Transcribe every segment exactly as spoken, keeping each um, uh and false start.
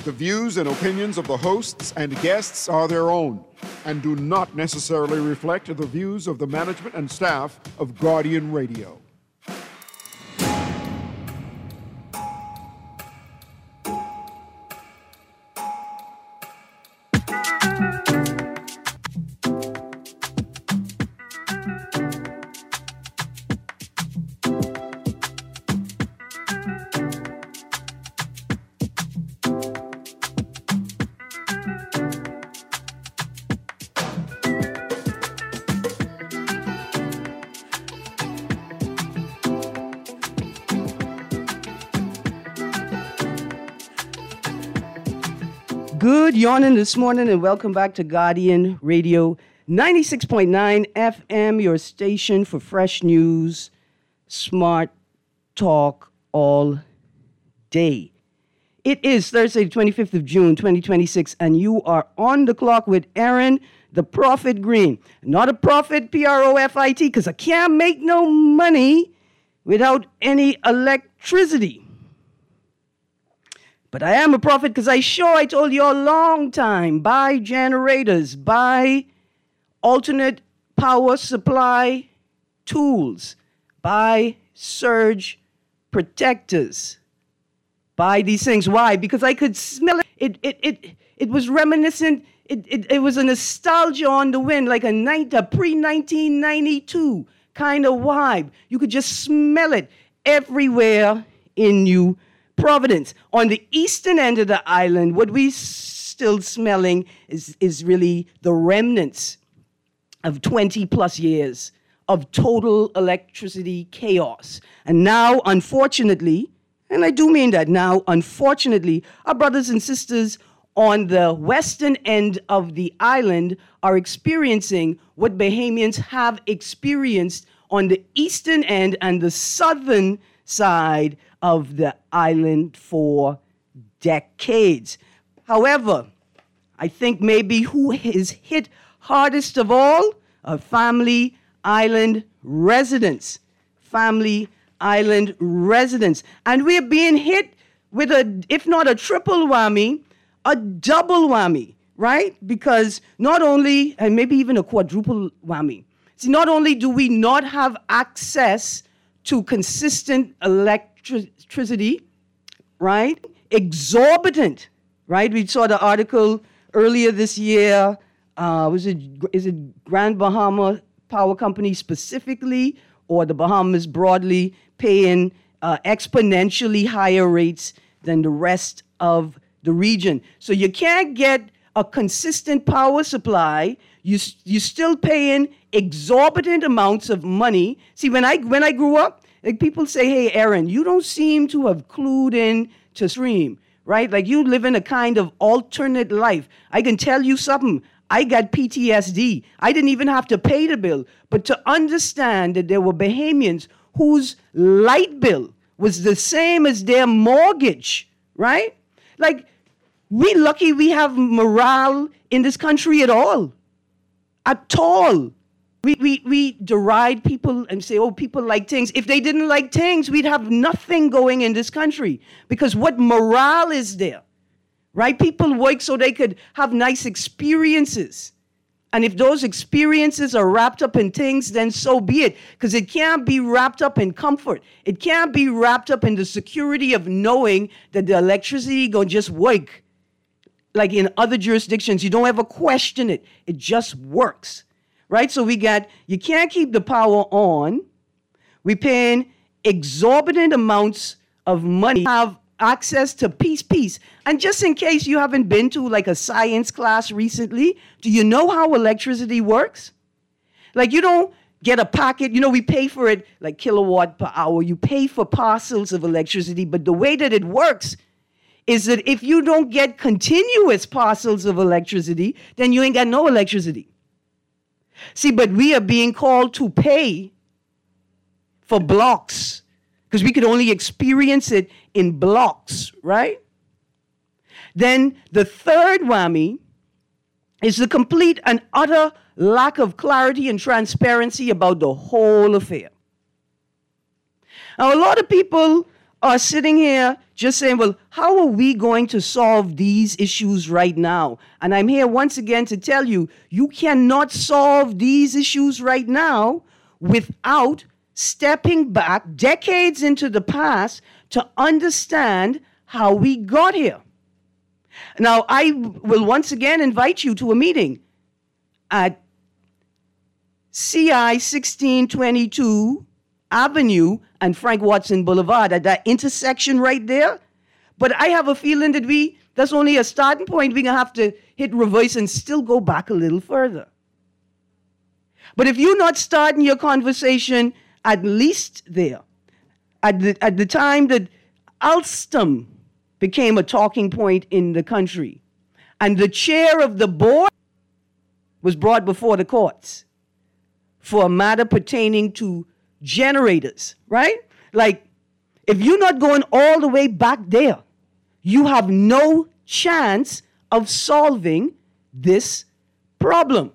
The views and opinions of the hosts and guests are their own and do not necessarily reflect the views of the management and staff of Guardian Radio. Good yawning this morning and welcome back to Guardian Radio ninety-six point nine F M, your station for fresh news, smart talk all day. It is Thursday, the twenty-fifth of June, twenty twenty-six, and you are on the clock with Aaron, the Prophet Green. Not a prophet, P R O F I T, because I can't make no money without any electricity. But I am a prophet because I sure I told you a long time, buy generators, buy alternate power supply tools, buy surge protectors, buy these things. Why? Because I could smell it. It it it, it was reminiscent. It, it it was a nostalgia on the wind, like a, night, a pre-nineteen ninety-two kind of vibe. You could just smell it everywhere in New Providence. On the eastern end of the island, what we still smelling is, is really the remnants of twenty plus years of total electricity chaos. And now, unfortunately, and I do mean that now, unfortunately, our brothers and sisters on the western end of the island are experiencing what Bahamians have experienced on the eastern end and the southern side of the island for decades. However, I think maybe who is hit hardest of all are family island residents. Family island residents. And we're being hit with a, if not a triple whammy, a double whammy, right? Because not only, and maybe even a quadruple whammy. See, not only do we not have access to consistent electricity, right? Exorbitant, right? We saw the article earlier this year. Uh, was it is it Grand Bahama Power Company specifically, or the Bahamas broadly, paying uh, exponentially higher rates than the rest of the region? So you can't get a consistent power supply. You you're still paying exorbitant amounts of money. See, when I when I grew up, like people say, "Hey, Aaron, you don't seem to have clued in to stream, right? Like you live in a kind of alternate life." I can tell you something. I got P T S D. I didn't even have to pay the bill, but to understand that there were Bahamians whose light bill was the same as their mortgage, right? Like we lucky we have morale in this country at all. At all. We, we, we deride people and say, oh, people like things. If they didn't like things, we'd have nothing going in this country. Because what morale is there, right? People work so they could have nice experiences. And if those experiences are wrapped up in things, then so be it. Because it can't be wrapped up in comfort. It can't be wrapped up in the security of knowing that the electricity gonna just work. Like in other jurisdictions, you don't ever question it. It just works, right? So we got, you can't keep the power on. We're paying exorbitant amounts of money, have access to peace, peace. And just in case you haven't been to like a science class recently, do you know how electricity works? Like you don't get a packet, you know, we pay for it like kilowatt per hour. You pay for parcels of electricity, but the way that it works is that if you don't get continuous parcels of electricity, then you ain't got no electricity. See, but we are being called to pay for blocks because we could only experience it in blocks, right? Then the third whammy is the complete and utter lack of clarity and transparency about the whole affair. Now, a lot of people are sitting here just saying, well, how are we going to solve these issues right now? And I'm here once again to tell you, you cannot solve these issues right now without stepping back decades into the past to understand how we got here. Now, I will once again invite you to a meeting at C I sixteen twenty-two Avenue and Frank Watson Boulevard, at that intersection right there. But I have a feeling that we, that's only a starting point. We're going to have to hit reverse and still go back a little further. But if you're not starting your conversation at least there, at the, at the time that Alstom became a talking point in the country, and the chair of the board was brought before the courts for a matter pertaining to generators, right? Like, if you're not going all the way back there, you have no chance of solving this problem.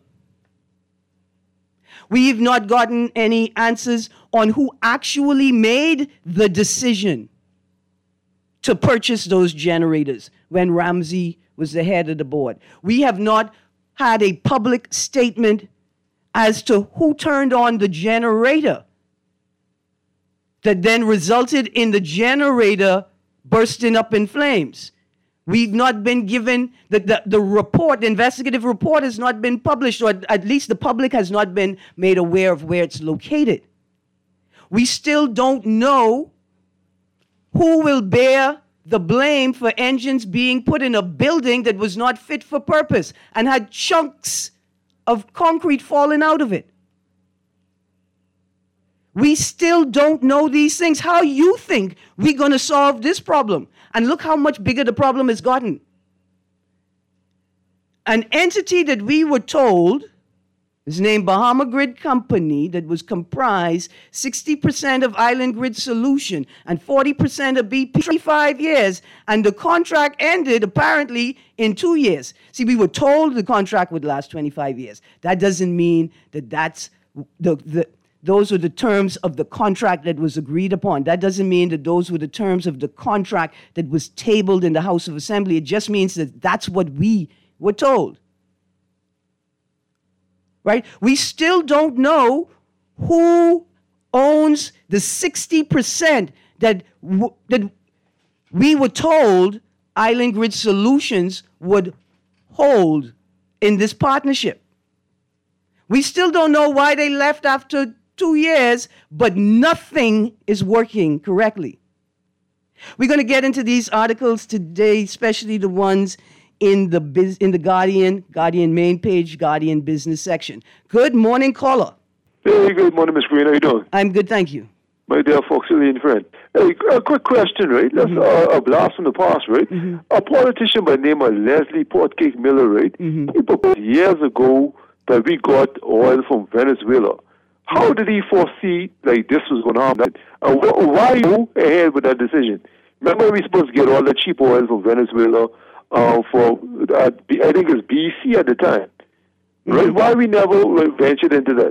We've not gotten any answers on who actually made the decision to purchase those generators when Ramsey was the head of the board. We have not had a public statement as to who turned on the generator that then resulted in the generator bursting up in flames. We've not been given, the, the, the report, the investigative report has not been published, or at least the public has not been made aware of where it's located. We still don't know who will bear the blame for engines being put in a building that was not fit for purpose and had chunks of concrete falling out of it. We still don't know these things. How you think we're going to solve this problem? And look how much bigger the problem has gotten. An entity that we were told is named Bahama Grid Company, that was comprised sixty percent of Island Grid Solution and forty percent of B P, twenty-five years, and the contract ended apparently in two years. See, we were told the contract would last twenty-five years. That doesn't mean that that's the, the those were the terms of the contract that was agreed upon. That doesn't mean that those were the terms of the contract that was tabled in the House of Assembly. It just means that that's what we were told. Right? We still don't know who owns the sixty percent that, w- that we were told Island Grid Solutions would hold in this partnership. We still don't know why they left after two years, but nothing is working correctly. We're going to get into these articles today, especially the ones in the biz, in the Guardian, Guardian main page, Guardian business section. Good morning, caller. Hey, good morning, Miss Green. How you doing? I'm good, thank you. My dear Foxillian friend. Hey, a quick question, right? That's mm-hmm. uh, a blast from the past, right? Mm-hmm. A politician by the name of Leslie Portcake Miller, right? Mm-hmm. He proposed years ago that we got oil from Venezuela. How did he foresee like this was going to happen? Uh, why you ahead with that decision? Remember, we were supposed to get all the cheap oil from Venezuela uh, for uh, I think it was B C at the time, right? Mm-hmm. Why we never like, ventured into that?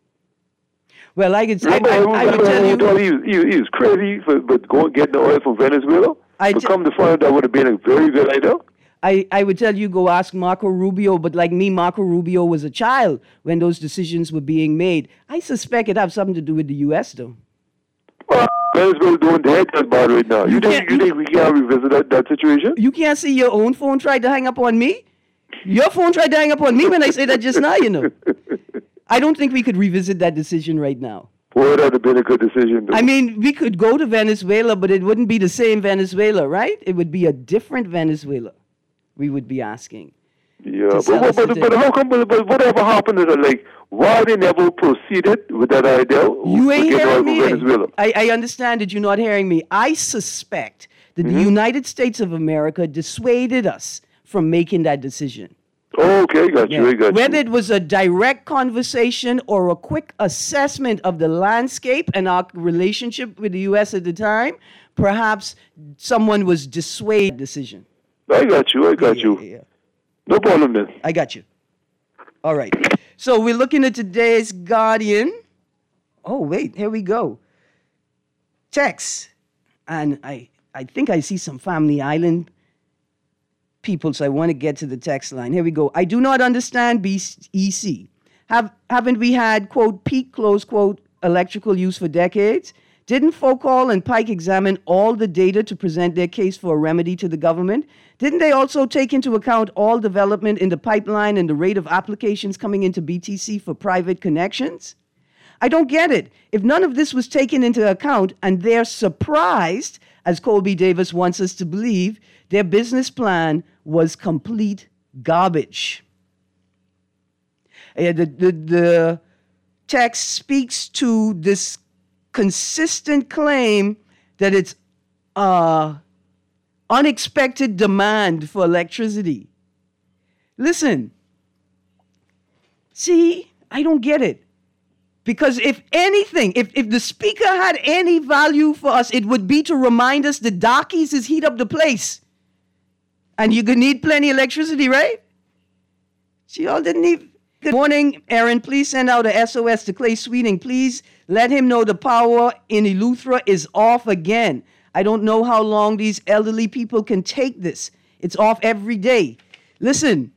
Well, I could, I, I, I would tell you, he was, he, he was crazy for but going getting the oil from Venezuela. I but t- come to find out that would have been a very good idea. I, I would tell you, go ask Marco Rubio, but like me, Marco Rubio was a child when those decisions were being made. I suspect it have something to do with the U S, though. Well, Venezuela doing their head bad right now. You, you think you think we can revisit that, that situation? You can't see your own phone tried to hang up on me? Your phone tried to hang up on me when I said that just now, you know. I don't think we could revisit that decision right now. Well, that would have been a good decision, though. I mean, we could go to Venezuela, but it wouldn't be the same Venezuela, right? It would be a different Venezuela. We would be asking. Yeah, but, but, but, but how come, but, but whatever happened to that, like, why they never proceeded with that idea? You ain't hearing me. I, I understand that you're not hearing me. I suspect that mm-hmm. the United States of America dissuaded us from making that decision. Oh, okay, got you, yeah. I got Whether you. it was a direct conversation or a quick assessment of the landscape and our relationship with the U S at the time, perhaps someone was dissuaded decision. I got you, I got yeah, you. Yeah, yeah. No problem then. I got you. All right. So we're looking at today's Guardian. Oh, wait, here we go. Text. And I I think I see some Family Island people, so I want to get to the text line. Here we go. I do not understand B E C. Have, haven't we had, quote, peak, close quote, electrical use for decades? Didn't Focall and Pike examine all the data to present their case for a remedy to the government? Didn't they also take into account all development in the pipeline and the rate of applications coming into B T C for private connections? I don't get it. If none of this was taken into account and they're surprised, as Colby Davis wants us to believe, their business plan was complete garbage. Uh, the, the, the text speaks to this consistent claim that it's uh, unexpected demand for electricity. Listen, see, I don't get it. Because if anything, if, if the speaker had any value for us, it would be to remind us the darkies is heat up the place. And you're going to need plenty of electricity, right? She all didn't even. Good morning, Aaron. Please send out a S O S to Clay Sweeting. Please let him know the power in Eleuthera is off again. I don't know how long these elderly people can take this. It's off every day. Listen,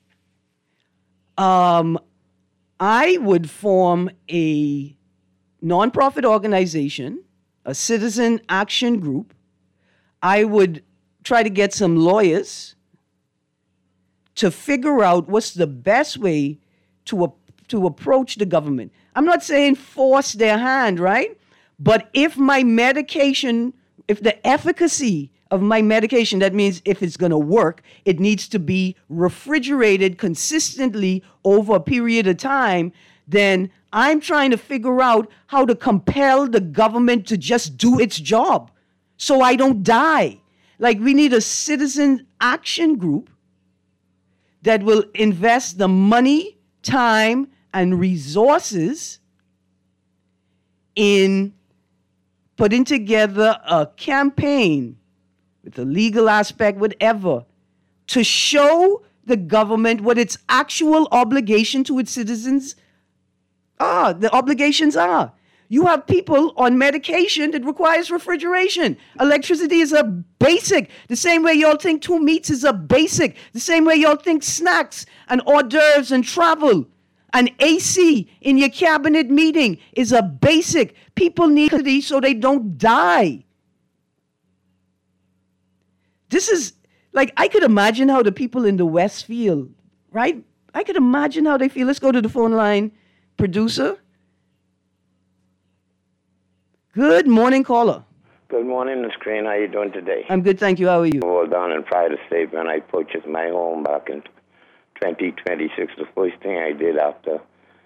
um, I would form a nonprofit organization, a citizen action group. I would try to get some lawyers to figure out what's the best way to, a, to approach the government. I'm not saying force their hand, right? But if my medication, if the efficacy of my medication, that means if it's going to work, it needs to be refrigerated consistently over a period of time, then I'm trying to figure out how to compel the government to just do its job so I don't die. Like, we need a citizen action group that will invest the money, time, and resources in putting together a campaign with the legal aspect, whatever, to show the government what its actual obligation to its citizens are, the obligations are. You have people on medication that requires refrigeration. Electricity is a basic. The same way y'all think two meats is a basic. The same way y'all think snacks and hors d'oeuvres and travel and A C in your cabinet meeting is a basic. People need electricity so they don't die. This is, like, I could imagine how the people in the West feel, right? I could imagine how they feel. Let's go to the phone line. Producer. Good morning, caller. Good morning, Miz Crane. How are you doing today? I'm good, thank you. How are you? All down in Pride State when I purchased my home back in twenty twenty-six. The first thing I did after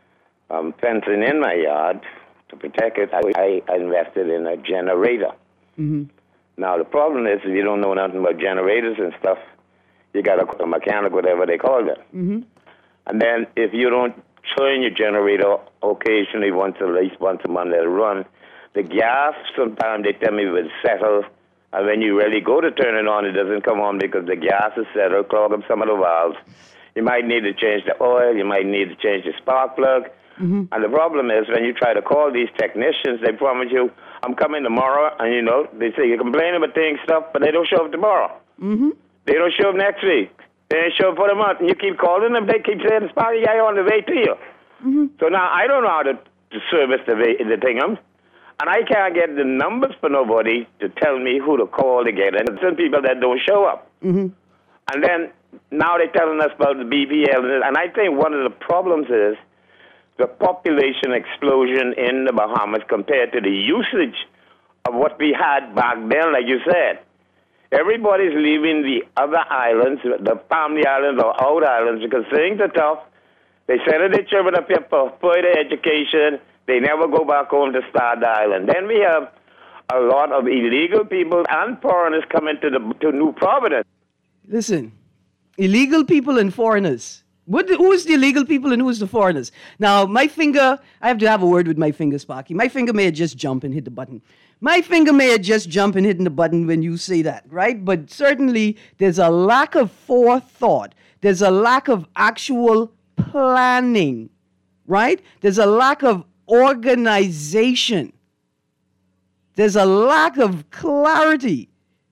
um, fencing in my yard to protect it, I, I invested in a generator. Mm-hmm. Now, the problem is, if you don't know nothing about generators and stuff, you got a, a mechanic, whatever they call them. Mm-hmm. And then if you don't turn your generator occasionally, once at least once a month, let it run, the gas, sometimes they tell me, will settle. And when you really go to turn it on, it doesn't come on because the gas is settled, clog up some of the valves. You might need to change the oil. You might need to change the spark plug. Mm-hmm. And the problem is when you try to call these technicians, they promise you, I'm coming tomorrow. And, you know, they say you're complaining about things, stuff, but they don't show up tomorrow. Mm-hmm. They don't show up next week. They don't show up for a month. And you keep calling them. They keep saying, the spark guy on the way to you. Mm-hmm. So now I don't know how to, to service the, the thing. And I can't get the numbers for nobody to tell me who to call to get it. And some people that don't show up. Mm-hmm. And then now they're telling us about the B B L. And I think one of the problems is the population explosion in the Bahamas compared to the usage of what we had back then, like you said. Everybody's leaving the other islands, the Family Islands or out islands, because things are tough. They send their children up here for further education. They never go back home to start the island. Then we have a lot of illegal people and foreigners coming to the to New Providence. Listen, illegal people and foreigners. What the, who is the illegal people and who is the foreigners? Now, my finger, I have to have a word with my finger, Sparky. My finger may have just jumped and hit the button. My finger may have just jumped and hit the button when you say that, right? But certainly there's a lack of forethought. There's a lack of actual planning, right? There's a lack of organization. There's a lack of clarity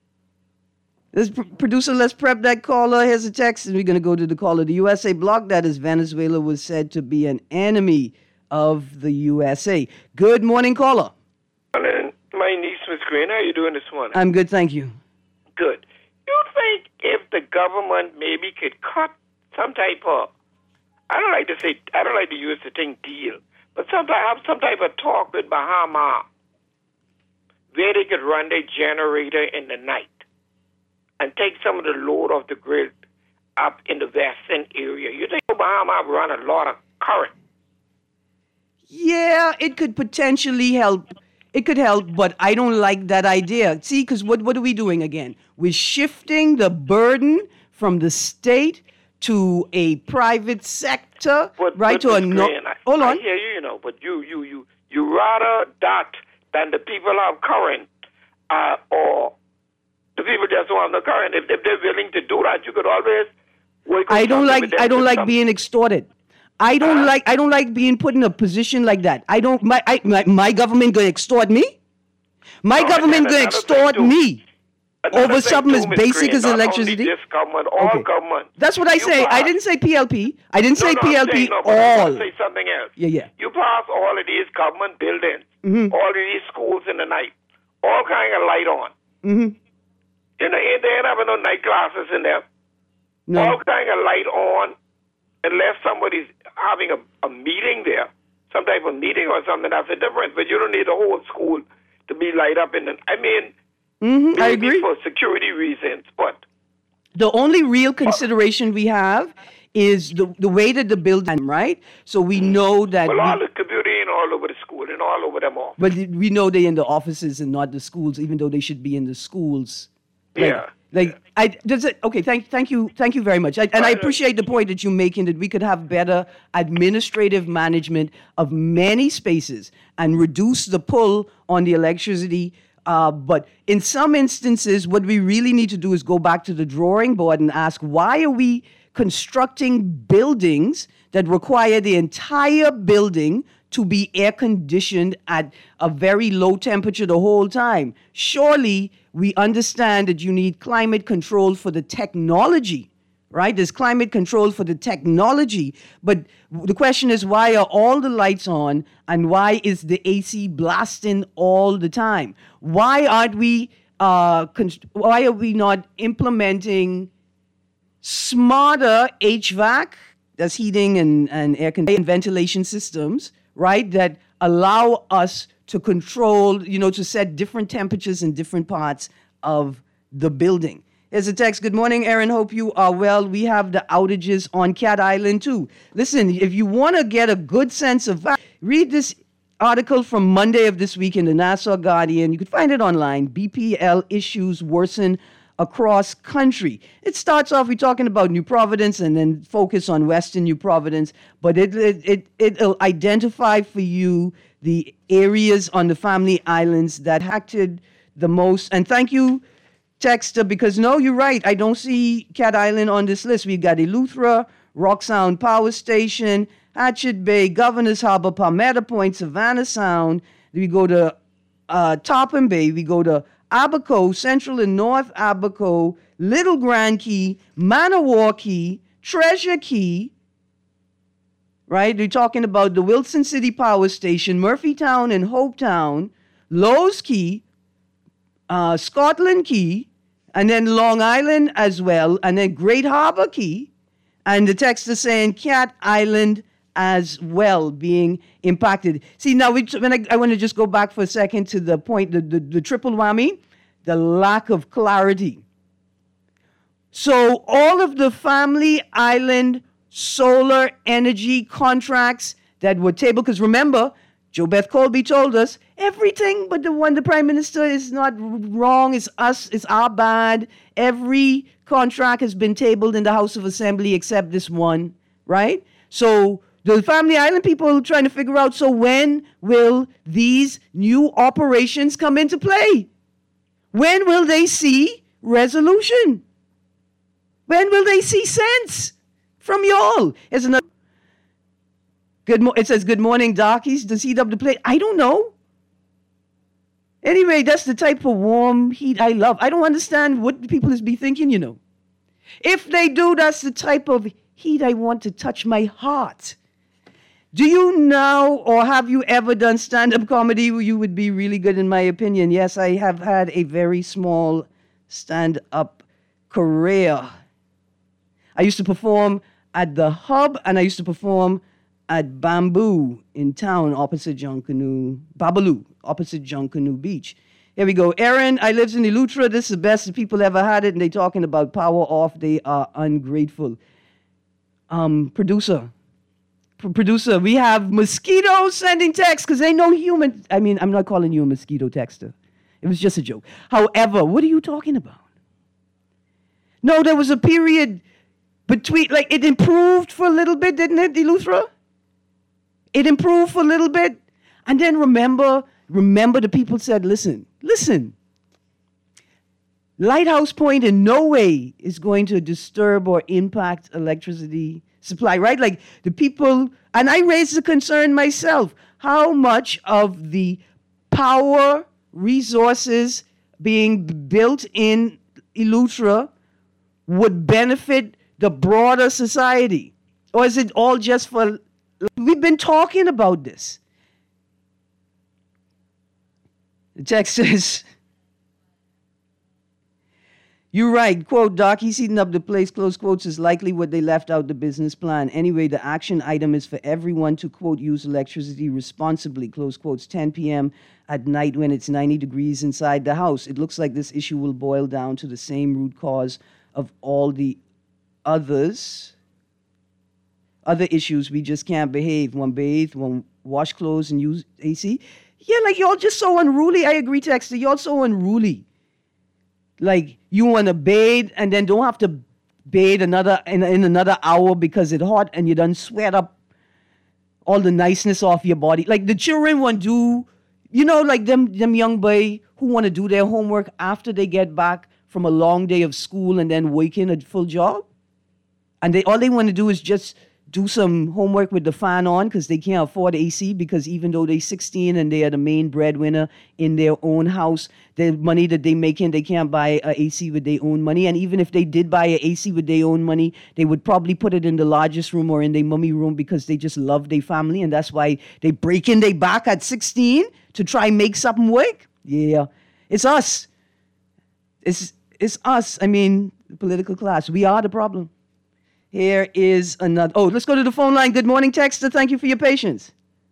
Let's pr- producer, let's prep that caller. Here's a text, and we're going to go to the caller. The U S A blocked that as Venezuela was said to be an enemy of the U S A. Good morning, caller. My niece, Miss Green, how are you doing this morning? I'm good, thank you. Good. You think if the government maybe could cut some type of, I don't like to say, I don't like to use the thing deal, but some type, have some type of talk with Bahama where they could run their generator in the night and take some of the load off the grid up in the western area. You think Bahama run a lot of current? Yeah, it could potentially help. It could help, but I don't like that idea. See, because what, what are we doing again? We're shifting the burden from the state to a private sector, but, right? But to a no. I, hold on. I hear you, you know, but you, you, you, you rather that than the people have current, uh, or the people just don't have the current. If, if they're willing to do that, you could always. Work I don't like. I don't like come. being extorted. I don't uh, like I don't like being put in a position like that. I don't my I, my, my government gonna extort me? My no, government gonna extort me over something as basic as electricity? This government, all okay. government. That's what I say. Pass. I didn't say P L P. I didn't no, say no, P L P saying, no, all. I say something else. Yeah, yeah. You pass all of these government buildings, mm-hmm. all of these schools in the night, all kind of light on. Mm-hmm. You know, they ain't having no night classes in there. No. All kind of light on, unless somebody's having a, a meeting there, some type of meeting or something, that's a difference. But you don't need the whole school to be light up in the, I mean, mm-hmm, I maybe agree. for security reasons, but. The only real consideration we have is the the way that the building, right? So we know that. Well, we, all the computing all over the school and all over them all. But we know they're in the offices and not the schools, even though they should be in the schools. Like, yeah. Like I does it okay, thank thank you, thank you very much. I, and I appreciate the point that you're making that we could have better administrative management of many spaces and reduce the pull on the electricity. Uh, but in some instances, what we really need to do is go back to the drawing board and ask, why are we constructing buildings that require the entire building to be air conditioned at a very low temperature the whole time? Surely we understand that you need climate control for the technology, right? There's climate control for the technology. But the question is, why are all the lights on and why is the A C blasting all the time? Why aren't we, uh, const- why are we not implementing smarter H V A C, that's heating and, and air conditioning and ventilation systems, right, that allow us to control, you know, to set different temperatures in different parts of the building? Here's a text. Good morning, Aaron. Hope you are well. We have the outages on Cat Island, too. Listen, if you want to get a good sense of that, read this article from Monday of this week in the Nassau Guardian. You can find it online. B P L issues worsen across country. It starts off, we're talking about New Providence and then focus on Western New Providence, but it, it, it, it'll identify for you the areas on the Family Islands that acted the most. And thank you, Texter, because no, you're right. I don't see Cat Island on this list. We've got Eleuthera, Rock Sound Power Station, Hatchet Bay, Governor's Harbor, Palmetto Point, Savannah Sound. We go to uh, Topham Bay. We go to Abaco, Central and North Abaco, Little Grand Key, Manawar Key, Treasure Key, right? They're talking about the Wilson City Power Station, Murphytown and Hopetown, Lowe's Key, uh, Scotland Key, and then Long Island as well, and then Great Harbor Key, and the text is saying Cat Island as well being impacted. See, now we, when I, I want to just go back for a second to the point, the, the, the triple whammy, the lack of clarity. So all of the Family Island solar energy contracts that were tabled, because remember, Jo Beth Colby told us, everything but the one the Prime Minister is not wrong, it's us, it's our bad. Every contract has been tabled in the House of Assembly except this one, right? So the Family Island people are trying to figure out, so when will these new operations come into play? When will they see resolution? When will they see sense from y'all? Here's another. Good mo- it says, good morning, darkies. Does he up the plate? I don't know. Anyway, that's the type of warm heat I love. I don't understand what people is be thinking, you know. If they do, that's the type of heat I want to touch my heart. Do you now, or have you ever done stand-up comedy where you would be really good, in my opinion? Yes, I have had a very small stand-up career. I used to perform at the Hub, and I used to perform at Bamboo in town opposite Junkanoo, Babalu, opposite Junkanoo Beach. Here we go. Aaron, I lives in Eleuthera. This is the best the people ever had it, and they talking about power off. They are ungrateful. Um, producer, P- producer, we have mosquitoes sending texts because they know human. I mean, I'm not calling you a mosquito texter. It was just a joke. However, what are you talking about? No, there was a period between, like, it improved for a little bit, didn't it, Eleuthera? It improved for a little bit. And then remember, remember the people said, listen, listen. Lighthouse Point in no way is going to disturb or impact electricity supply, right? Like the people, and I raised the concern myself, how much of the power resources being built in Eleuthera would benefit the broader society? Or is it all just for, we've been talking about this. The text says, you're right, quote, Doc, he's heating up the place, close quotes, is likely what they left out the business plan. Anyway, the action item is for everyone to, quote, use electricity responsibly, close quotes, ten p.m. at night when it's ninety degrees inside the house. It looks like this issue will boil down to the same root cause of all the others, other issues. We just can't behave. One bathe, one wash clothes and use A C. Yeah, like y'all just so unruly. I agree, Texter. Y'all so unruly. Like you want to bathe and then don't have to bathe another in, in another hour because it's hot and you done sweat up all the niceness off your body. Like the children want to do, you know, like them them young boy who want to do their homework after they get back from a long day of school and then work in a full job. And they all they want to do is just do some homework with the fan on because they can't afford A C, because even though they're sixteen and they are the main breadwinner in their own house, the money that they make in, they can't buy a A C with their own money. And even if they did buy a A C with their own money, they would probably put it in the largest room or in their mummy room because they just love their family. And that's why they break in their back at sixteen to try and make something work. Yeah, it's us. It's, it's us. I mean, the political class. We are the problem. Here is another. Oh, let's go to the phone line. Good morning, Texter. Thank you for your patience.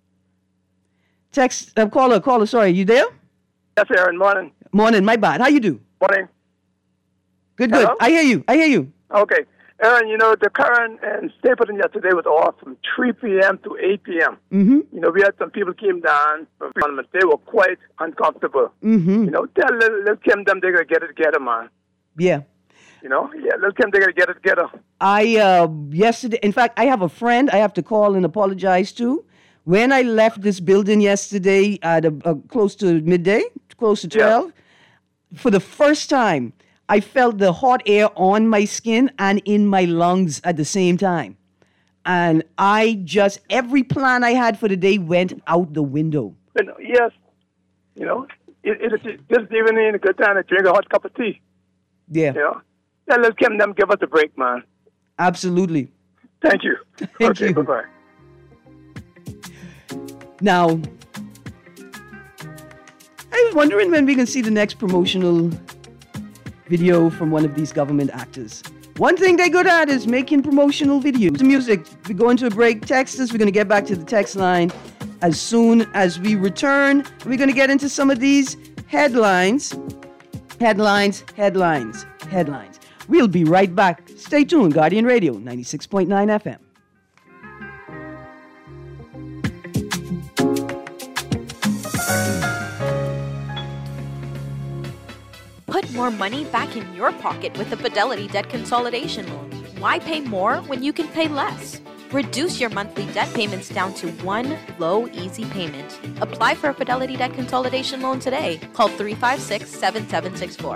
Text, uh, caller, caller, sorry. You there? Yes, Aaron. Morning. Morning. My bad. How you do? Morning. Good, good. Hello? I hear you. I hear you. Okay. Aaron, you know, the current in Stapleton yesterday was off from three p.m. to eight p.m. Mm-hmm. You know, we had some people came down for tournament. They were quite uncomfortable. Mm-hmm. You know, tell little, little Kim them they're going to get it together, man. Yeah. You know, yeah, little Kim, they're going to get it together. I, uh, yesterday, in fact, I have a friend I have to call and apologize to. When I left this building yesterday at a, a, close to midday, close to twelve, yeah. For the first time, I felt the hot air on my skin and in my lungs at the same time. And I just, every plan I had for the day went out the window. You know, yes. You know, it, it, it's just even in a good time to drink a hot cup of tea. Yeah. You know, yeah, let's give them, give us a break, man. Absolutely. Thank you. Thank okay, you. Bye-bye. Now, I was wondering when we can see the next promotional video from one of these government actors. One thing they're good at is making promotional videos. The music, we go into a break. Text us. We're going to get back to the text line as soon as we return. We're going to get into some of these headlines. Headlines, headlines, headlines. We'll be right back. Stay tuned. Guardian Radio, ninety-six point nine F M. Put more money back in your pocket with the Fidelity Debt Consolidation Loan. Why pay more when you can pay less? Reduce your monthly debt payments down to one low, easy payment. Apply for a Fidelity Debt Consolidation Loan today. Call three five six, seven seven six four.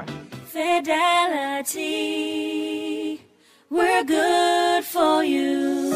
Fidelity, we're good for you.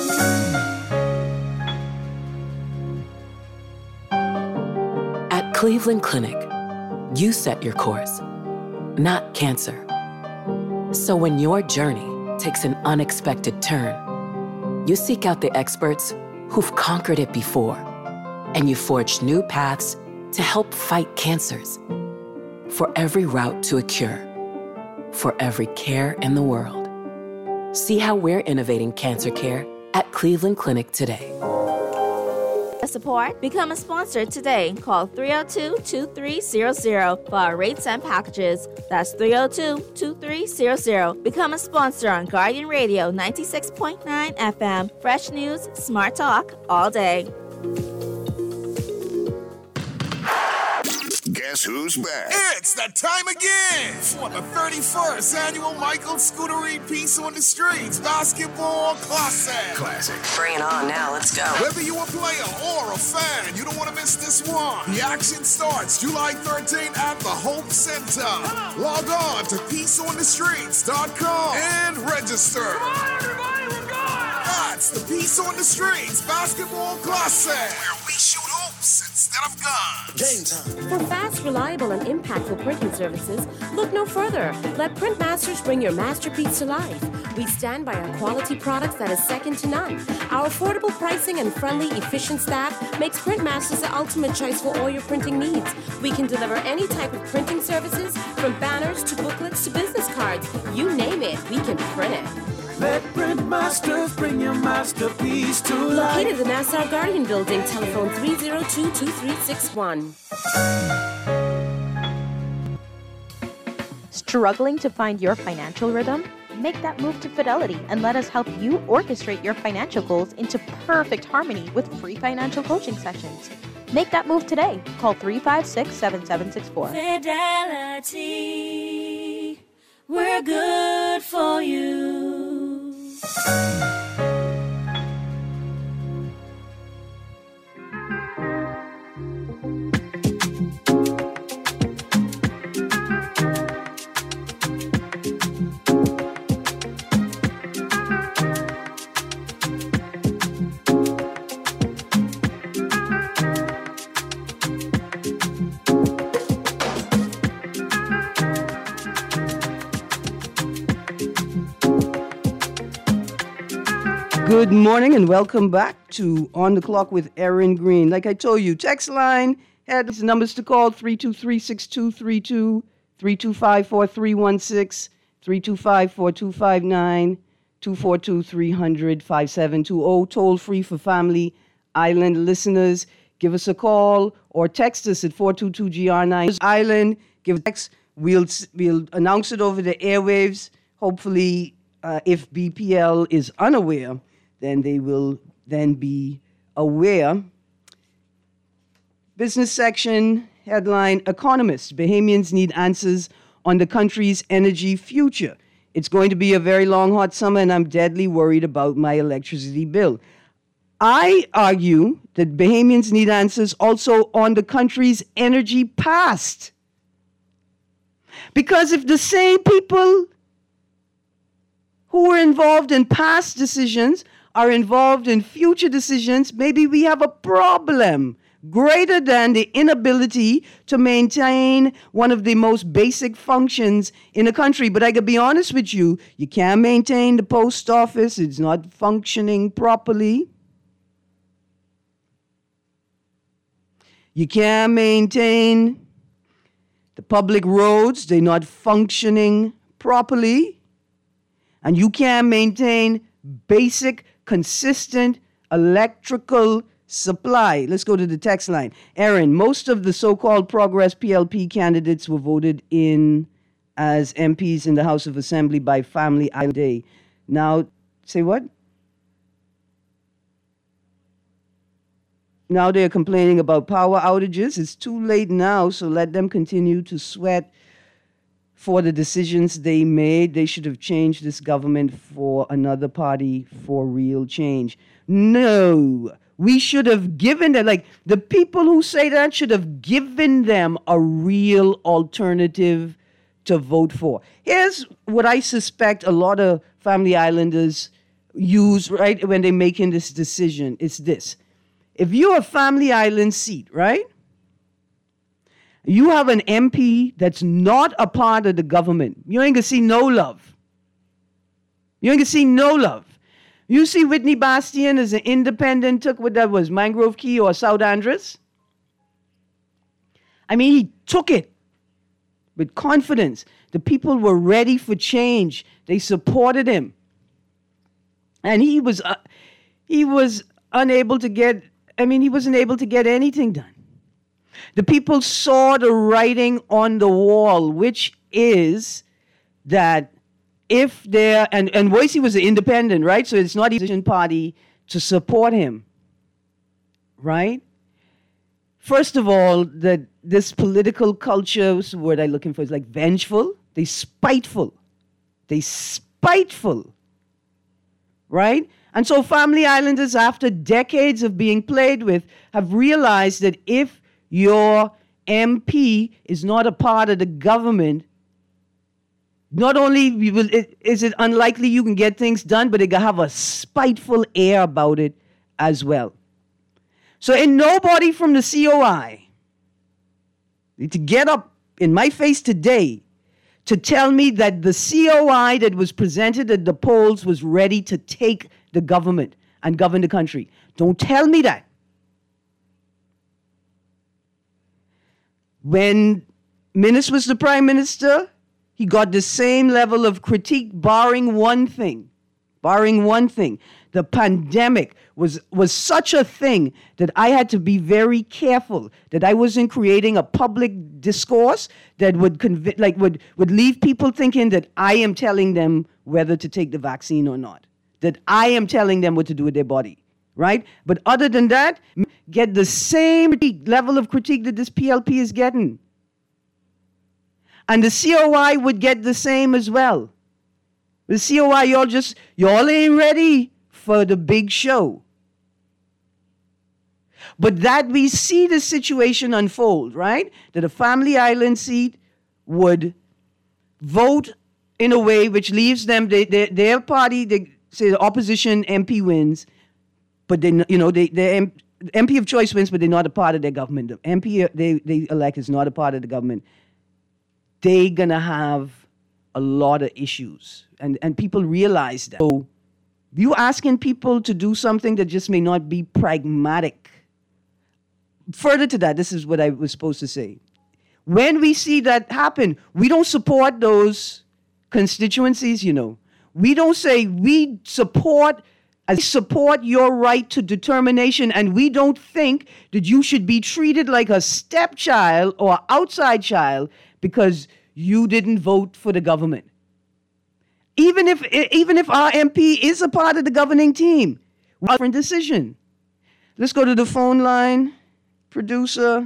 At Cleveland Clinic, You set your course, not cancer. So when your journey takes an unexpected turn, you seek out the experts who've conquered it before, and you forge new paths to help fight cancers. For every route to a cure, for every care in the world. See how we're innovating cancer care at Cleveland Clinic today. Support? Become a sponsor today. Call three oh two, two three zero zero for our rates and packages. That's three oh two, two three zero zero. Become a sponsor on Guardian Radio ninety-six point nine F M. Fresh news, smart talk, all day. Guess who's back? It's that time again for the thirty-first annual Michael Scuderi Peace on the Streets Basketball Classic. Classic. Bring it on now, let's go. Whether you're a player or a fan, you don't want to miss this one. The action starts July thirteenth at the Hope Center. Log on to peace on the streets dot com and register. Come on, everybody, we're going! That's the Peace on the Streets Basketball Classic, where we shoot hopes instead of guns. Game time. For fast, reliable, and impactful printing services, look no further. Let Printmasters bring your masterpiece to life. We stand by our quality products that is second to none. Our affordable pricing and friendly, efficient staff makes Printmasters the ultimate choice for all your printing needs. We can deliver any type of printing services, from banners to booklets to business cards. You name it, we can print it. Let Printmasters bring your masterpiece to life. Located in the Nassau Guardian Building, telephone three oh two, two three six one. Struggling to find your financial rhythm? Make that move to Fidelity and let us help you orchestrate your financial goals into perfect harmony with free financial coaching sessions. Make that move today. Call three five six, seven seven six four. Fidelity, we're good for you. Good morning and welcome back to On the Clock with Erin Green. Like I told you, text line, had the numbers to call, three two three, six two three two, three two five, four three one six, three two five, four two five nine, two four two, three hundred, five seven two zero, toll free for Family Island listeners. Give us a call or text us at four two two G R nine. Island, give a text. We'll, we'll announce it over the airwaves. Hopefully, uh, if B P L is unaware, then they will then be aware. Business section, headline, Economist, Bahamians need answers on the country's energy future. It's going to be a very long, hot summer, and I'm deadly worried about my electricity bill. I argue that Bahamians need answers also on the country's energy past. Because if the same people who were involved in past decisions are involved in future decisions, maybe we have a problem greater than the inability to maintain one of the most basic functions in a country. But I can be honest with you, you can't maintain the post office. It's not functioning properly. You can't maintain the public roads. They're not functioning properly. And you can't maintain basic, consistent electrical supply. Let's go to the text line. Aaron, most of the so-called Progress P L P candidates were voted in as M Ps in the House of Assembly by Family Island Day. Now, say what? Now they're complaining about power outages. It's too late now, so let them continue to sweat for the decisions they made. They should have changed this government for another party for real change. No, we should have given them, like the people who say that should have given them a real alternative to vote for. Here's what I suspect a lot of Family Islanders use, right, when they're making this decision. It's this. If you're a Family Island seat, right, You have an M P that's not a part of the government. You ain't gonna see no love. You ain't gonna see no love. You see Whitney Bastian as an independent, took what that was, Mangrove Key or South Andres? I mean, he took it with confidence. The people were ready for change. They supported him. And he was uh, he was unable to get, I mean, he wasn't able to get anything done. The people saw the writing on the wall, which is that if there, and, and Boise was an independent, right? So it's not even a party to support him, right? First of all, that this political culture, what's the word I'm looking for, is like vengeful. They spiteful. They spiteful, right? And so Family Islanders, after decades of being played with, have realized that if your M P is not a part of the government, not only will it, is it unlikely you can get things done, but it can have a spiteful air about it as well. So ain't nobody from the C O I need to get up in my face today to tell me that the C O I that was presented at the polls was ready to take the government and govern the country. Don't tell me that. When Minnis was the prime minister, he got the same level of critique, barring one thing. Barring one thing. The pandemic was, was such a thing that I had to be very careful that I wasn't creating a public discourse that would convi- like would, would leave people thinking that I am telling them whether to take the vaccine or not. That I am telling them what to do with their body. Right? But other than that, get the same level of critique that this P L P is getting. And the C O I would get the same as well. The C O I, y'all just, y'all ain't ready for the big show. But that we see the situation unfold, right? That a Family Island seat would vote in a way which leaves them, they, they, their party, they say the opposition M P wins, but they, you know, they, the M P of choice wins, but they're not a part of their government. The M P they, they elect is not a part of the government. They're going to have a lot of issues. And, and people realize that. So you asking people to do something that just may not be pragmatic. Further to that, this is what I was supposed to say. When we see that happen, we don't support those constituencies, you know. We don't say we support I support your right to determination, and we don't think that you should be treated like a stepchild or outside child because you didn't vote for the government. Even if even if our M P is a part of the governing team, different decision. Let's go to the phone line. Producer.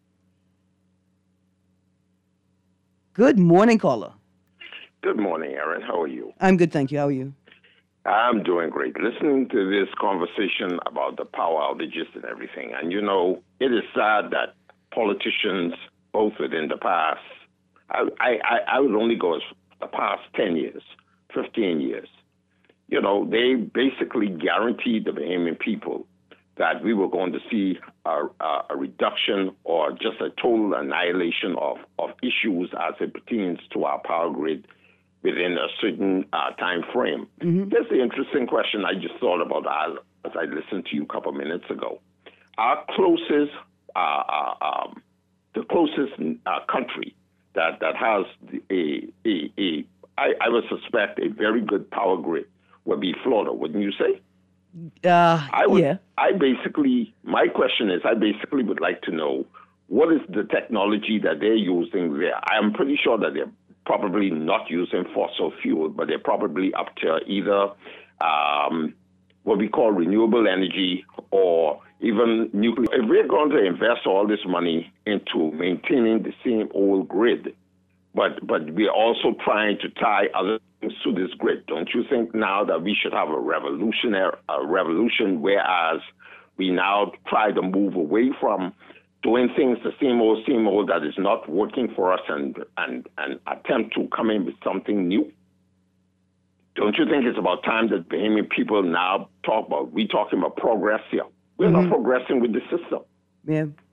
Good morning, caller. Good morning, Aaron. How are you? I'm good, thank you. How are you? I'm doing great. Listening to this conversation about the power outages and everything, and you know, it is sad that politicians, both within the past, I, I, I would only go as the past ten years, fifteen years, you know, they basically guaranteed the Bahamian people that we were going to see a, a, a reduction or just a total annihilation of, of issues as it pertains to our power grid within a certain uh, time frame. Mm-hmm. That's the interesting question I just thought about as, as I listened to you a couple of minutes ago. Our closest, uh, uh, um, the closest uh, country that, that has a, a, a I, I would suspect, a very good power grid would be Florida, wouldn't you say? Uh, I would, yeah. I basically, my question is, I basically would like to know what is the technology that they're using there. I'm pretty sure that they're probably not using fossil fuel, but they're probably up to either um, what we call renewable energy or even nuclear. If we're going to invest all this money into maintaining the same old grid, but but we're also trying to tie other things to this grid, don't you think now that we should have a revolutionary a revolution, whereas we now try to move away from doing things the same old, same old that is not working for us and, and, and attempt to come in with something new? Don't you think it's about time that Bahamian people now talk about, we talking about progress here? We're mm-hmm. not progressing with the system. Yeah.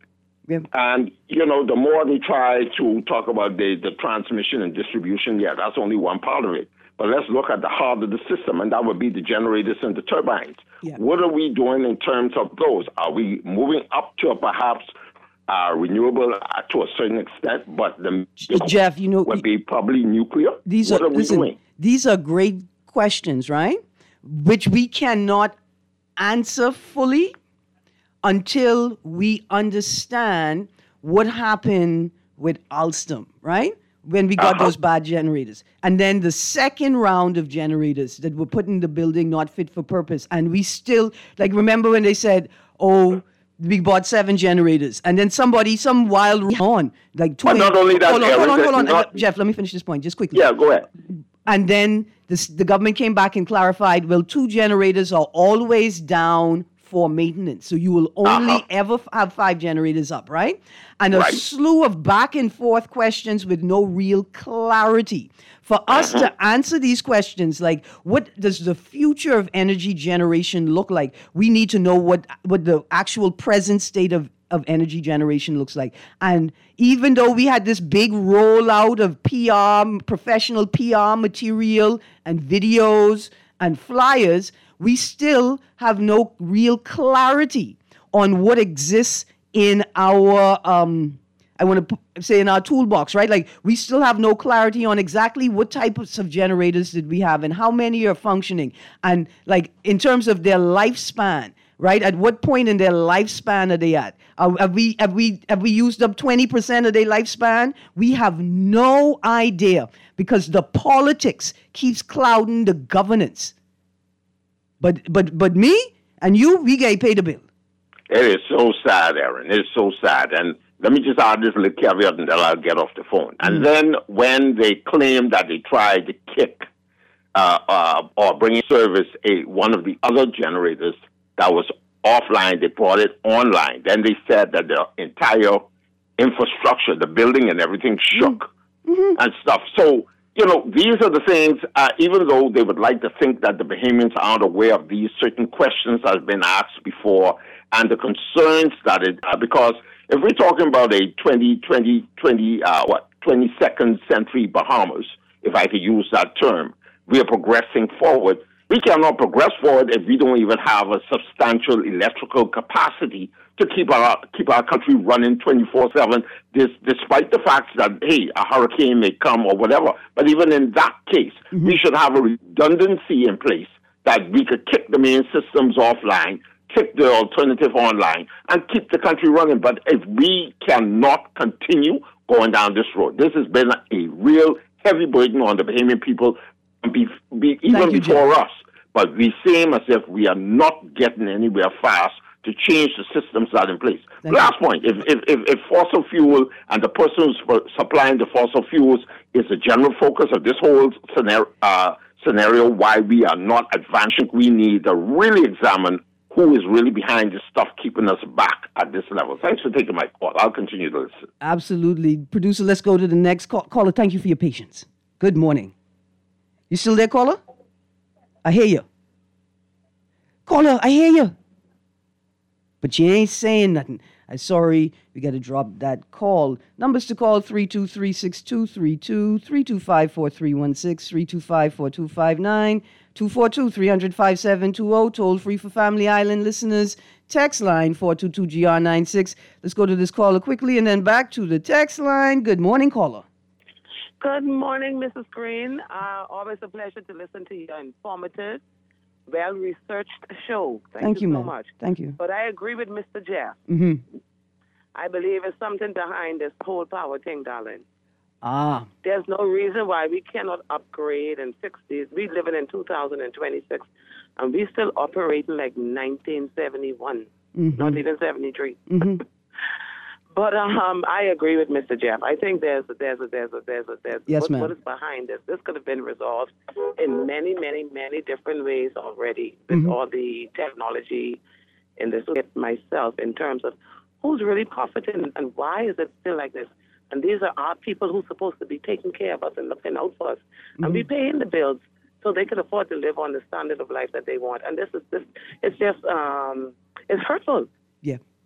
Yeah. And, you know, the more they try to talk about the, the transmission and distribution, yeah, that's only one part of it. But let's look at the heart of the system, and that would be the generators and the turbines. Yeah. What are we doing in terms of those? Are we moving up to perhaps uh, renewable uh, to a certain extent, but the Jeff, you know, would be probably nuclear? These what are, are we listen, doing? These are great questions, right? Which we cannot answer fully until we understand what happened with Alstom, right? When we got Uh-huh. those bad generators. And then the second round of generators that were put in the building not fit for purpose. And we still, like, remember when they said, oh, we bought seven generators. And then somebody, some wild on, like two. But not only that, hold on, hold on, Eric, hold on. not- Jeff, let me finish this point just quickly. Yeah, go ahead. And then this, the government came back and clarified, well, two generators are always down for maintenance. So you will only Uh-huh. ever f- have five generators up, right? And a Right. slew of back and forth questions with no real clarity. For us Uh-huh. to answer these questions, like what does the future of energy generation look like? We need to know what, what the actual present state of of energy generation looks like. And even though we had this big rollout of P R, professional P R material and videos and flyers, we still have no real clarity on what exists in our, um, I want to p- say in our toolbox, right? Like we still have no clarity on exactly what types of generators did we have and how many are functioning. And like in terms of their lifespan, right? At what point in their lifespan are they at? Are, have we have we have we used up twenty percent of their lifespan? We have no idea because the politics keeps clouding the governance. But but but me and you, we get paid a bill. It is so sad, Aaron. It's so sad. And let me just add this little caveat and then I'll get off the phone. And then when they claim that they tried to kick uh, uh, or bring in service a one of the other generators that was offline, they brought it online. Then they said that the entire infrastructure, the building and everything shook mm-hmm. and stuff. So, you know, these are the things, uh, even though they would like to think that the Bahamians aren't aware of these certain questions that have been asked before and the concerns that it, uh, because if we're talking about a twenty, twenty, twenty, uh, what, twenty-second century Bahamas, if I could use that term, we are progressing forward. We cannot progress forward if we don't even have a substantial electrical capacity to keep our keep our country running twenty-four seven, this, despite the fact that, hey, a hurricane may come or whatever. But even in that case, mm-hmm. we should have a redundancy in place that we could kick the main systems offline, kick the alternative online, and keep the country running. But if we cannot continue going down this road, this has been a real heavy burden on the Bahamian people, be, be, even you, before Jeff. us. But we seem as if we are not getting anywhere fast to change the systems that are in place. Thank Last you. point, if, if, if, if fossil fuel and the person who's supplying the fossil fuels is the general focus of this whole scenario, uh, scenario why we are not advancing, we need to really examine who is really behind this stuff keeping us back at this level. Thanks for taking my call. I'll continue to listen. Absolutely. Producer, let's go to the next call. Caller, thank you for your patience. Good morning. You still there, caller? I hear you. Caller, I hear you. But you ain't saying nothing. I'm sorry, we got to drop that call. Numbers to call, three two three, six two three two, three two five, four three one six, three two five, four two five nine, two four two, three hundred, five seven two zero, toll free for Family Island listeners. Text line, four two two G R nine six. Let's go to this caller quickly and then back to the text line. Good morning, caller. Good morning, Missus Green. Uh, always a pleasure to listen to your informative, well-researched show. Thank, Thank you, you, so ma'am. much. Thank you. But I agree with Mister Jeff. Mm-hmm. I believe there's something behind this whole power thing, darling. Ah. There's no reason why we cannot upgrade and fix these. We're living in two thousand twenty-six, and we're still operating like nineteen seventy-one, Mm-hmm. not even seventy-three. Mm-hmm. But um, I agree with Mister Jeff. I think there's a, there's a, there's a, there's a, there's Yes, what, ma'am. what is behind this. This could have been resolved in many, many, many different ways already with Mhm. all the technology in this myself in terms of who's really profiting and why is it still like this. And these are our people who's supposed to be taking care of us and looking out for us. Mhm. And we paying the bills so they can afford to live on the standard of life that they want. And this is this it's just um, it's hurtful. Yeah.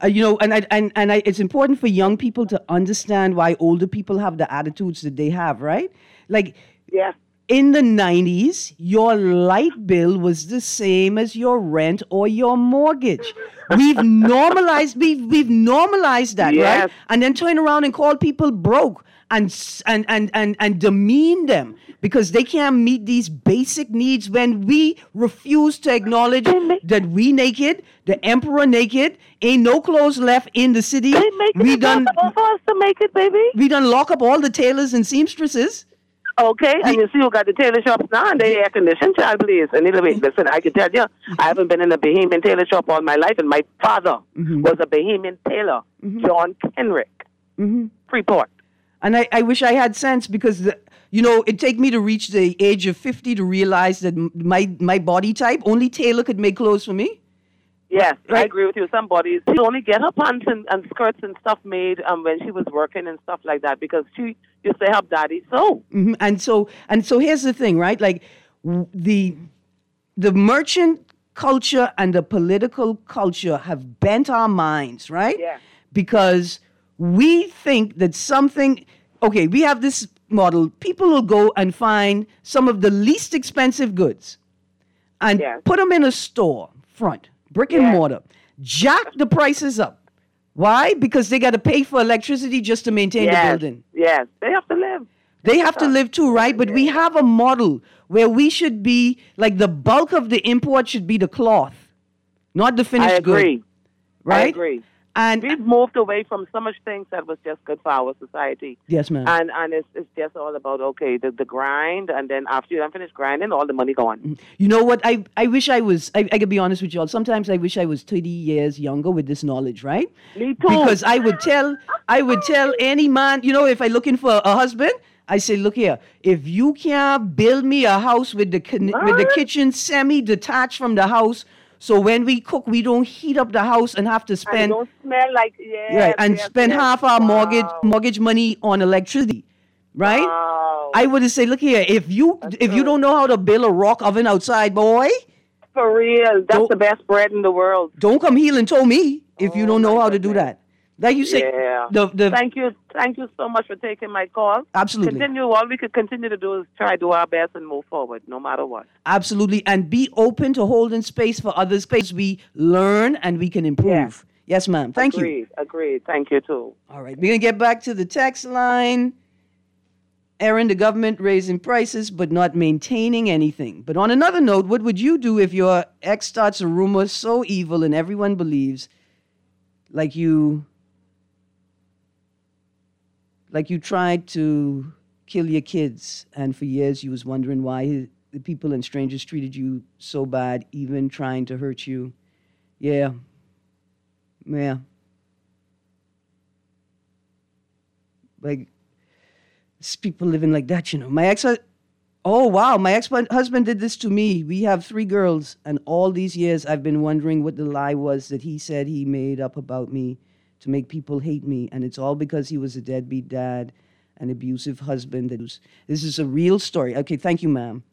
Uh, you know, and I, and and I, it's important for young people to understand why older people have the attitudes that they have, right? Like, yeah. In the nineties, your light bill was the same as your rent or your mortgage. We've normalized, we've, we've normalized that, Yes. right? And then turn around and call people broke and, s- and, and, and, and demean them because they can't meet these basic needs when we refuse to acknowledge that we naked, the emperor naked, ain't no clothes left in the city. We done, for us to make it, baby. we done lock up all the tailors and seamstresses. Okay, and you see who got the tailor shops now, and they air conditioned, child, please. And anyway, listen, I can tell you, I haven't been in a Bahamian tailor shop all my life, and my father was a Bahamian tailor, John Kenrick, Mm-hmm. Freeport. And I, I wish I had sense because, the, you know, it take me to reach the age of fifty to realize that m- my, my body type, only tailor could make clothes for me. Yes, I Right. agree with you. Some bodies she only get her pants and, and skirts and stuff made um, when she was working and stuff like that because she used to help daddy sew. hmm And so, and so here's the thing, right? Like w- the, the merchant culture and the political culture have bent our minds, right? Yeah. Because we think that something, okay, we have this model. People will go and find some of the least expensive goods and Yes. put them in a store front, brick and Yes. mortar, jack the prices up. Why? Because they got to pay for electricity just to maintain Yes, the building. yes, they have to live. They have to live too, right? But we have a model where we should be, like the bulk of the import should be the cloth, not the finished I agree. good. Right? I agree. And we've moved away from so much things that was just good for our society. Yes, ma'am. And and it's it's just all about okay, the, the grind, and then after you're finished grinding, all the money gone. You know what? I, I wish I was, I, I could be honest with y'all. Sometimes I wish I was thirty years younger with this knowledge, right? Me too. Because I would tell, I would tell any man, you know, if I looking for a husband, I say, look here, if you can't build me a house with the, con- with the kitchen semi-detached from the house, so when we cook, we don't heat up the house and have to And it spend, don't smell like yeah. right, and spend half our mortgage mortgage money on electricity, right? I would say, look here, if you if you don't know how to build a rock oven outside, boy, For real, that's the best bread in the world. don't come heel and toe me if you don't know how to do that. Like you say, Yeah. the the thank you, thank you so much for taking my call. Absolutely. Continue. All we could continue to do is try to do our best and move forward, no matter what. absolutely, and be open to holding space for others. Space we learn and we can improve. Yes, ma'am. Thank you. Agreed. Agreed. Thank you too. All right, we're gonna get back to the text line. Aaron, the government raising prices but not maintaining anything. But on another note, what would you do if your ex starts a rumor so evil and everyone believes, like you, like you tried to kill your kids, and for years you was wondering why his, the people and strangers treated you so bad, even trying to hurt you? Yeah, yeah. Like, it's people living like that, you know. My ex, oh wow, my ex-husband did this to me. We have three girls, and all these years I've been wondering what the lie was that he said he made up about me to make people hate me, and it's all because he was a deadbeat dad, an abusive husband. That was, this is a real story. Okay, thank you, ma'am.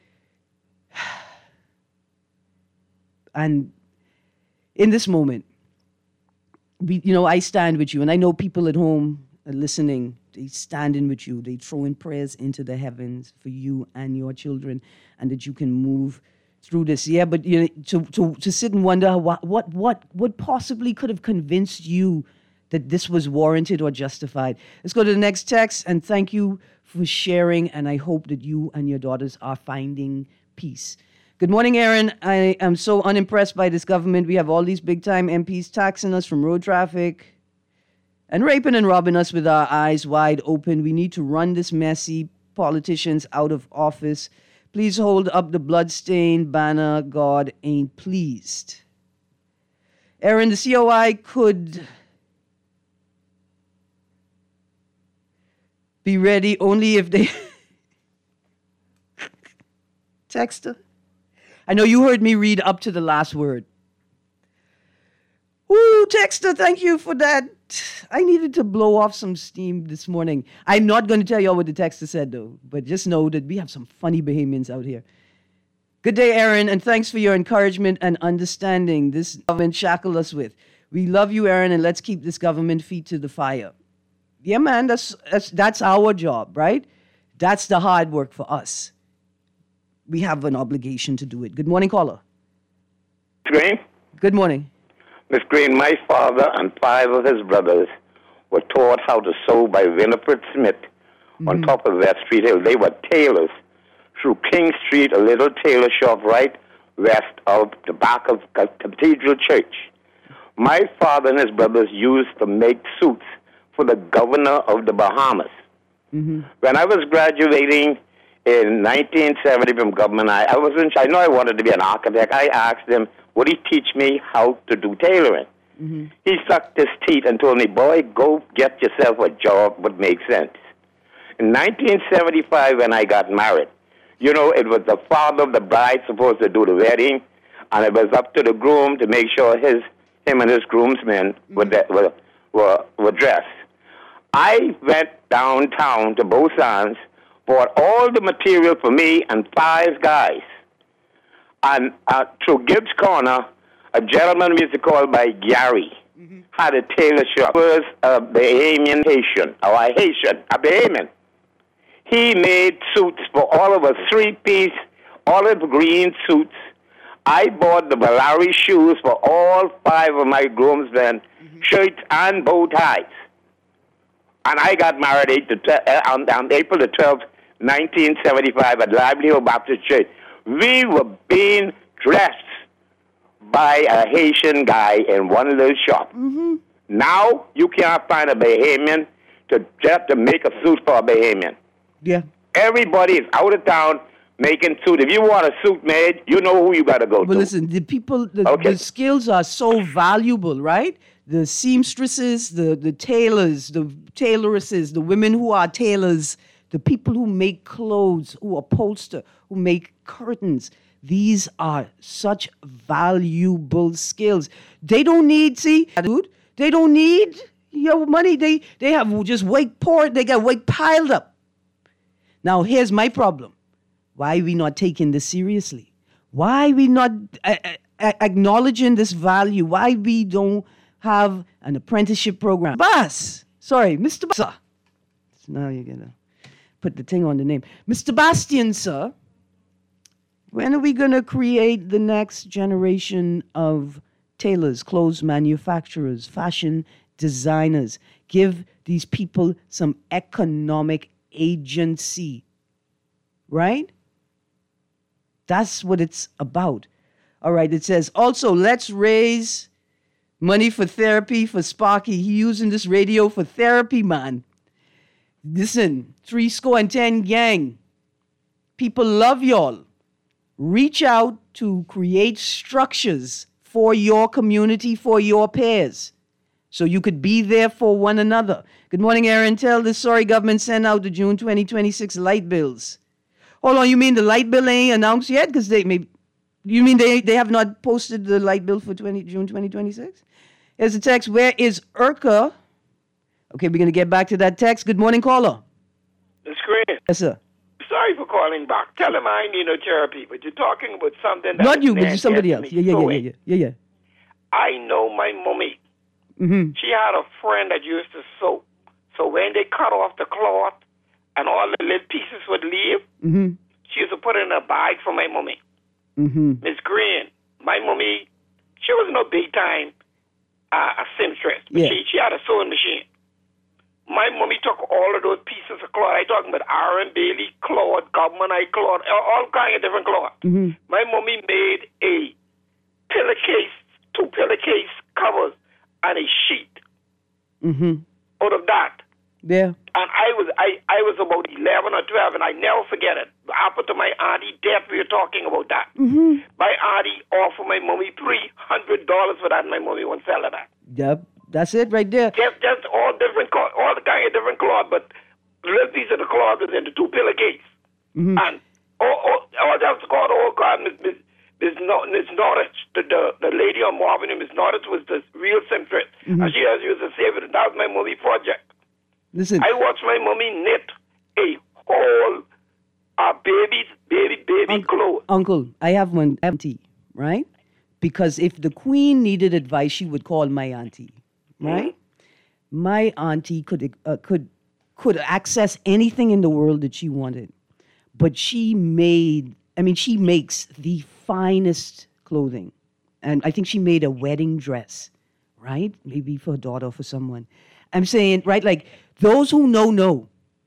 And in this moment, we, you know, I stand with you, and I know people at home are listening. They standing with you. They throwing prayers into the heavens for you and your children, and that you can move through this. Yeah, but you know, to to to sit and wonder what what what what possibly could have convinced you that this was warranted or justified. Let's go to the next text, and thank you for sharing. And I hope that you and your daughters are finding peace. Good morning, Aaron. I am so unimpressed by this government. We have all these big-time M Ps taxing us from road traffic and raping and robbing us with our eyes wide open. We need to run this messy politicians out of office. Please hold up the bloodstained banner. God ain't pleased. Aaron, the C O I could be ready only if they... Texter. I know you heard me read up to the last word. Woo, Texter, thank you for that. I needed to blow off some steam this morning. I'm not going to tell y'all what the texter said, though, but just know that we have some funny Bahamians out here. Good day, Aaron, and thanks for your encouragement and understanding this government shackled us with. We love you, Aaron, and let's keep this government feet to the fire. Yeah, man, that's, that's, that's our job, right? That's the hard work for us. We have an obligation to do it. Good morning, caller. Green? Good morning. Miss Green, my father and five of his brothers were taught how to sew by Winifred Smith mm-hmm. on top of West Street Hill. They were tailors through King Street, a little tailor shop right west of the back of Cathedral Church. My father and his brothers used to make suits for the governor of the Bahamas. Mm-hmm. When I was graduating in nineteen seventy from government, I, I wasn't. I know I wanted to be an architect. I asked him, would he teach me how to do tailoring? Mm-hmm. He sucked his teeth and told me, boy, go get yourself a job that makes sense. In nineteen seventy-five, when I got married, you know, it was the father of the bride supposed to do the wedding, and it was up to the groom to make sure his him and his groomsmen mm-hmm. were, de- were, were, were dressed. I went downtown to Bosan's, bought all the material for me and five guys. And uh, through Gibbs Corner, a gentleman we used to call by Gary mm-hmm. had a tailor shop. He was a Bahamian Haitian, or a Haitian, a Bahamian. He made suits for all of us, three-piece olive green suits. I bought the Valari shoes for all five of my groomsmen, mm-hmm. shirts and bow ties. And I got married eight to t- uh, on, on April the twelfth, nineteen seventy-five at Livelihood Baptist Church. We were being dressed by a Haitian guy in one little shop. Mm-hmm. Now you can't find a Bahamian to just to make a suit for a Bahamian. Yeah. Everybody is out of town making suit. If you want a suit made, you know who you got to go but to. But listen, the people, the, okay. the skills are so valuable, right? The seamstresses, the, the tailors, the tailoresses, the women who are tailors, the people who make clothes, who upholster, who make curtains. These are such valuable skills. They don't need, see, dude, they don't need your money. They, they have just weight poured, they got weight piled up. Now, here's my problem. Why are we not taking this seriously? Why are we not uh, uh, acknowledging this value? Why we don't have an apprenticeship program? Boss, sorry, Mister Ba- sir. So now you're going to put the thing on the name. Mister Bastian, sir, when are we going to create the next generation of tailors, clothes manufacturers, fashion designers? Give these people some economic agency, right? That's what it's about. All right, it says, also, let's raise money for therapy for Sparky. He using this radio for therapy, man. Listen, three score and ten gang. People love y'all. Reach out to create structures for your community, for your peers, so you could be there for one another. Good morning, Aaron. Tell the sorry government send out the June twenty twenty-six light bills. Hold on, you mean the light bill ain't announced yet? Because they may, you mean they, they have not posted the light bill for June twenty twenty-six? Here's the text. Where is Urca? Okay, we're going to get back to that text. Good morning, caller. It's great. Yes, sir. Sorry for calling back. Tell him I need no therapy, but you're talking about something that not you, but somebody else. Yeah, yeah, yeah, yeah, yeah, yeah. I know my mommy. Mm-hmm. She had a friend that used to sew. So when they cut off the cloth and all the little pieces would leave, mm-hmm. she used to put it in a bag for my mommy. Mm-hmm. Miss Green, my mommy, she was no big time uh, a seamstress, but yeah. she, she had a sewing machine. My mommy took all of those pieces of cloth. I talking about Aaron Bailey cloth, government eye cloth, all, all kinds of different cloth. Mm-hmm. My mommy made a pillowcase, two pillowcase covers, and a sheet mm-hmm. out of that. Yeah. And I was I, I was about eleven or twelve, and I never forget it. After to my auntie death, we were talking about that. Mm-hmm. My auntie offered my mommy three hundred dollars for that, and my mommy won't sell it that. Yep. That's it right there. Just, just all different, all the kind of different cloth, but the little piece of the cloth is in the two pillowcase. Mm-hmm. And all, all, all that's called, oh God, Miss, Miss, Miss, Miss Norris, the, the, the lady on Marvin, Miss Norris was the real seamstress. Mm-hmm. And she has used to save it. That was my mommy project. Listen. I watched my mommy knit a whole uh, baby, baby, baby Uncle, clothes. Uncle, I have one empty, right? Because if the queen needed advice, she would call my auntie, right? Mm-hmm. My auntie could uh, could could access anything in the world that she wanted. But she made, I mean, she makes the finest clothing. And I think she made a wedding dress, right? Maybe for a daughter or for someone. I'm saying, right, like, those who know, know.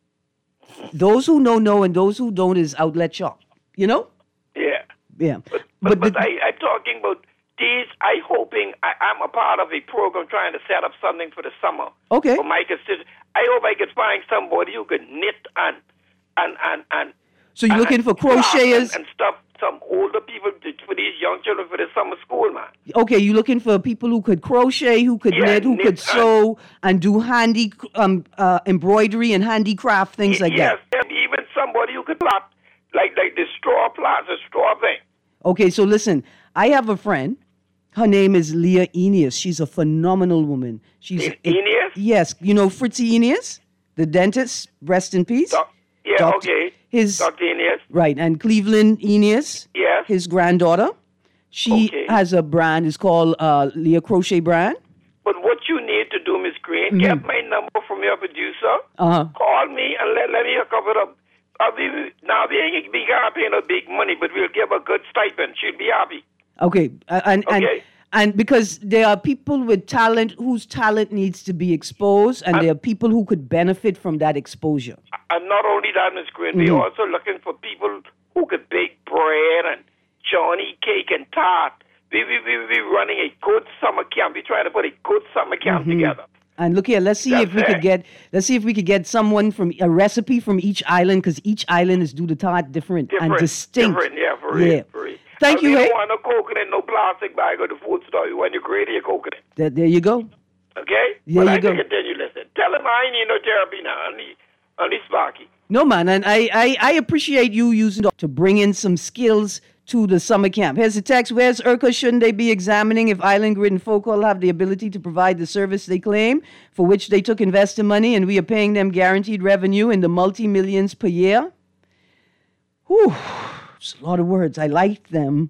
Those who know, know, and those who don't is outlet shop, you know? Yeah. Yeah. But, but, but, but the, I, I'm talking about these, I hoping, I, I'm a part of a program trying to set up something for the summer. Okay. For my constituents. I hope I could find somebody who could knit and, and, and, and so you're and, looking for and crocheters? And, and stuff, some older people, for these young children for the summer school, man. Okay, you're looking for people who could crochet, who could Yeah, knit, who knit could and- sew, and do handy um, uh, embroidery and handicraft, things like yes, that. and even somebody who could plot, like, like the straw plots, the straw thing. Okay, so listen, I have a friend. Her name is Leah Eneas. She's a phenomenal woman. She's E- Eneas? Yes, you know Fritzy Eneas, the dentist. Rest in peace. Doc- yeah, Doctor okay. His Doctor Eneas. right, and Cleveland Eneas. Yes. His granddaughter. She Okay. has a brand. It's called uh, Leah Crochet Brand. But what you need to do, Miss Green, Mhm. get my number from your producer. Uh-huh. Call me and let, let me hook up with her. I'll be, now, we ain't we can't pay no big money, but we'll give her a good stipend. She'll be happy. Okay, uh, and and Okay. and because there are people with talent whose talent needs to be exposed, and there are people who could benefit from that exposure. And not only that, Miss Green, Mhm. we're also looking for people who could bake bread and Johnny cake and tart. We we we we running a good summer camp. We're trying to put a good summer camp Mhm. together. And look here, let's see That's if we could it. get let's see if we could get someone from a recipe from each island, because each island is do the tart different, Different, and distinct. different, yeah, for real, Yeah. for real. Thank And you, we hey. don't want no coconut, no plastic bag at the food store. We want your grade of your coconut. There, there you go. Okay? There but you I go. can continue, listen. Tell him I ain't need no therapy now. Only, only Sparky. No, man, and I, I, I appreciate you using it to bring in some skills to the summer camp. Here's the text. Where's I R C A? Shouldn't they be examining if Island Grid and Folk Hall have the ability to provide the service they claim, for which they took investor money, and we are paying them guaranteed revenue in the multi-millions per year? Whew, it's a lot of words. I like them.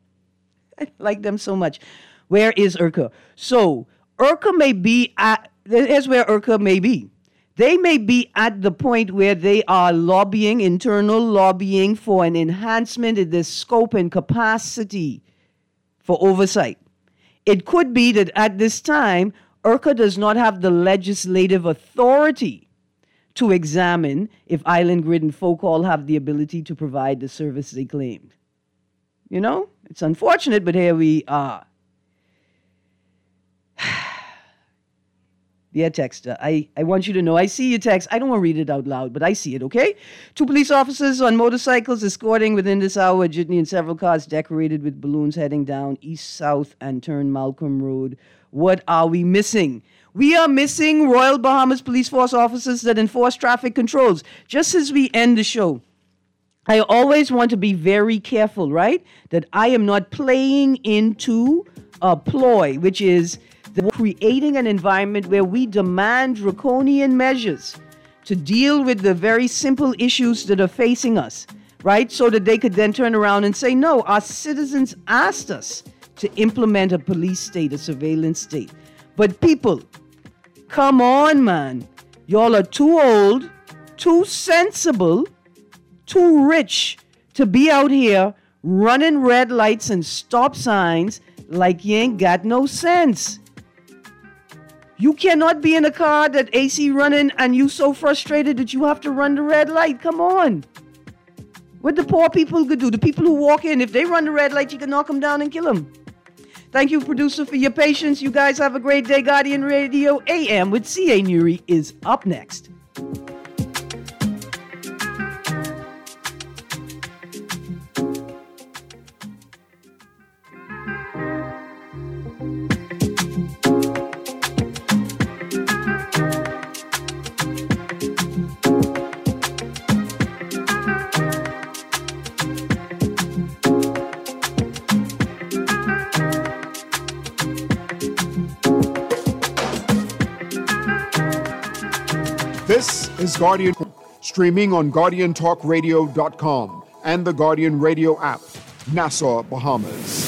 I like them so much. Where is I R C A? So, I R C A may be at, here's where I R C A may be. They may be at the point where they are lobbying, internal lobbying for an enhancement in the scope and capacity for oversight. It could be that at this time, I R C A does not have the legislative authority to examine if Island Grid and Folk Hall have the ability to provide the service they claimed. You know, it's unfortunate, but here we are. Yeah, texter, I, I want you to know, I see your text. I don't want to read it out loud, but I see it, okay? Two police officers on motorcycles escorting within this hour a jitney and several cars decorated with balloons heading down east, south, and turn Malcolm Road. What are we missing? We are missing Royal Bahamas Police Force officers that enforce traffic controls. Just as we end the show, I always want to be very careful, right? That I am not playing into a ploy, which is the creating an environment where we demand draconian measures to deal with the very simple issues that are facing us, right? So that they could then turn around and say, no, our citizens asked us to implement a police state, a surveillance state. But people, come on, man. Y'all are too old, too sensible, too rich to be out here running red lights and stop signs like you ain't got no sense. You cannot be in a car that A C running and you so frustrated that you have to run the red light. Come on. What the poor people could do, the people who walk in, if they run the red light, you can knock them down and kill them. Thank you, producer, for your patience. You guys have a great day. Guardian Radio A M with C A. Nuri is up next. This is Guardian, streaming on Guardian Talk Radio dot com and the Guardian Radio app, Nassau, Bahamas.